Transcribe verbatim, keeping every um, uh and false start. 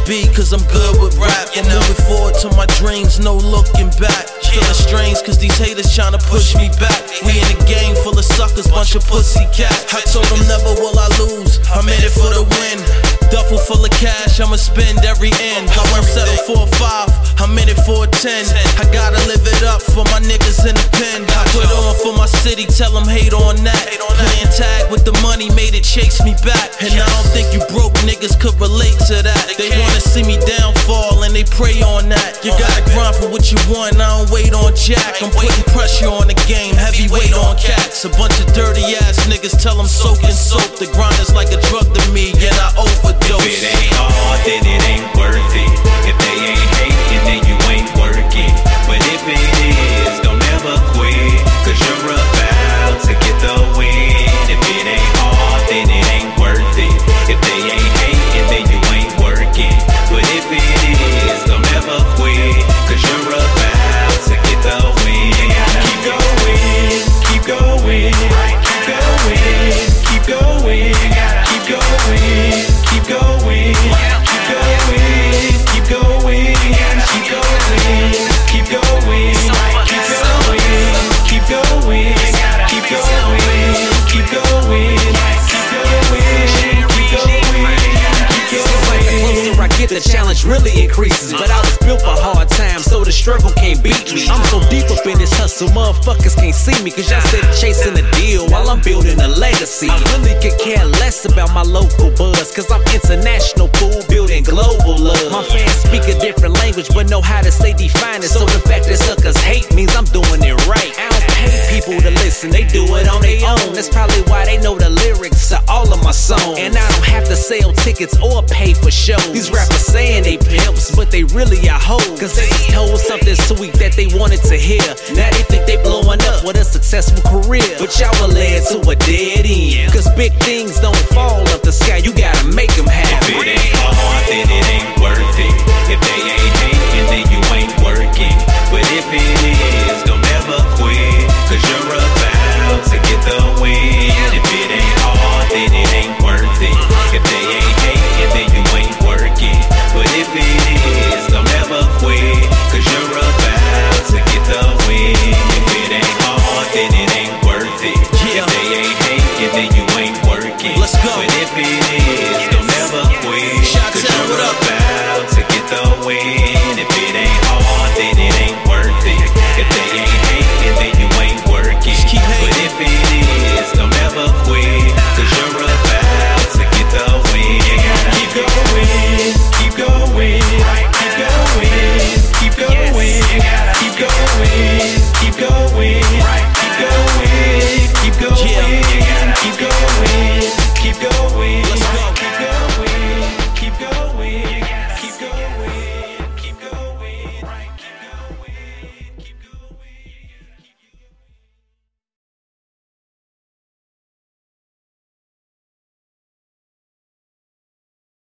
be, cause I'm good with rap. I'm moving forward to my dreams, no looking back. Feeling strange, cause these haters tryna push me back. We in a game full of suckers, bunch of pussy cats. I told them never will I lose, I'm in it for the win. Duffel full of cash, I'ma spend every end. I won't settle for a five, I'm in it for a ten. I gotta live it up for my niggas in the pen. I put on for my city, tell them hate on that. Playing tag with the money made it chase me back. And I don't think you broke niggas could relate to that. They wanna see me downfall and they pray on that. You gotta grind for what you want, I don't wait on jack. I'm putting pressure on the game, heavyweight on cats. A bunch of dirty ass niggas tell them soak and soap. The grind is like a drug to me and I overdose. If it ain't hard, then it ain't worth it. If they ain't hating, then you ain't working. But if it is, don't ever quit, cause you're about to get the win. If it ain't hard, then it ain't worth it. If they ain't hating, then you ain't working. But if it is, don't ever quit, cause you're about to get the win. Keep going, keep going, keep going, keep going, keep going, keep going, keep going, keep going, keep going, keep going, keep going, keep going, keep going, keep going, keep going, keep going. Seems like the closer I get, the challenge really increases. But I was built for hard times, so the struggle can't beat me. I'm so deep up in this hustle, motherfuckers can't see me, cause y'all steady chasing a deal while I'm building a legacy. I really could care less about my local buzz, cause I'm international, fool, building global love. My fans speak a different language, but know how to stay defined. So the fact that suckers hate means I'm doing it right. I don't pay people to listen, they do it on their own. That's probably why they know the lyrics to all of my songs. And I don't have to sell tickets or pay for shows. These rappers saying they pimps, but they really are hoes, cause they just told something sweet that they wanted to hear. Now they think they blowing up with a successful career, but y'all were led to a dead end, cause big things don't fall off the sky, you gotta make them happen. If it ain't hard,